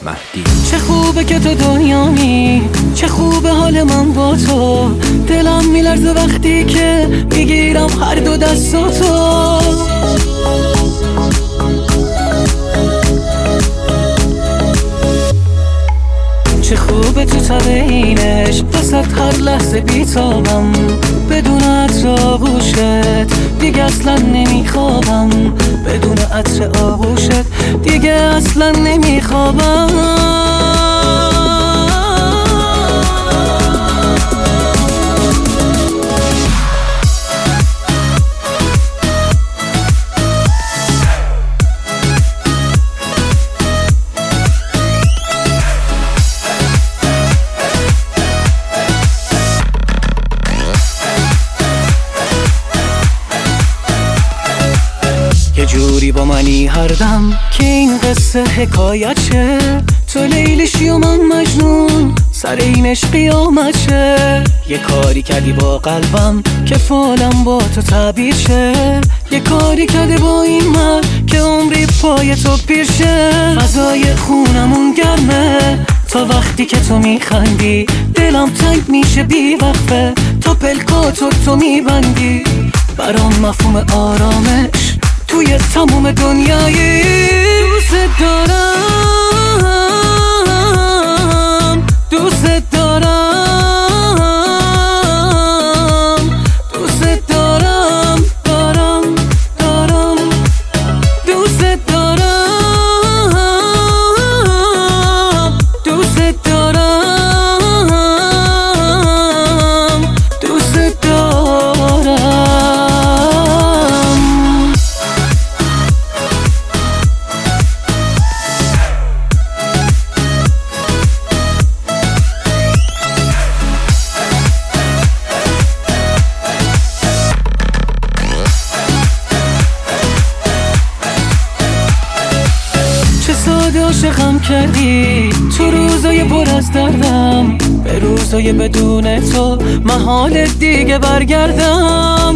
مهدی. چه خوبه که تو دنیامی، چه خوبه حال من با تو، دلم میلرزه وقتی که میگیرم هر دو دستاتو. چه خوبه تو تبینش، وسط هر لحظه بیتابم، بدون عطر آغوشت دیگه اصلا نمیخوابم، بدون عطر آغوشت دیگه اصلا نمیخوابم. یه جوری با منی هر دم که این قصه حکایت شه، تو لیلیشی و من مجنون، سر اینش قیامت شه. یه کاری کردی با قلبم که فالم با تو تعبیر شه، یه کاری کردی با این من که عمری پای تو پیر شه. فضای خونمون گرمه تا وقتی که تو میخندی، دلم تنگ میشه بی وقفه تا پلکاتو تو میبندی. برام مفهوم آرامش توی تموم دنیایی، دوست دارم، دوست دارم، دوست دارم، دارم، دارم، دوست دارم، دوست دارم، دوست دارم. عاشقم کردی تو روزای پر از دردم، به روزای بدون تو محال دیگه برگردم.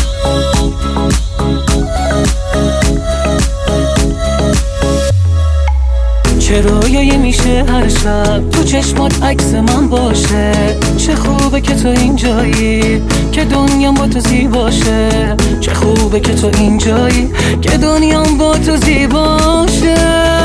چه رویایی میشه هر شب تو چشمات عکس من باشه، چه خوبه که تو اینجایی که دنیام با تو زیباشه، چه خوبه که تو اینجایی که دنیام با تو زیباشه.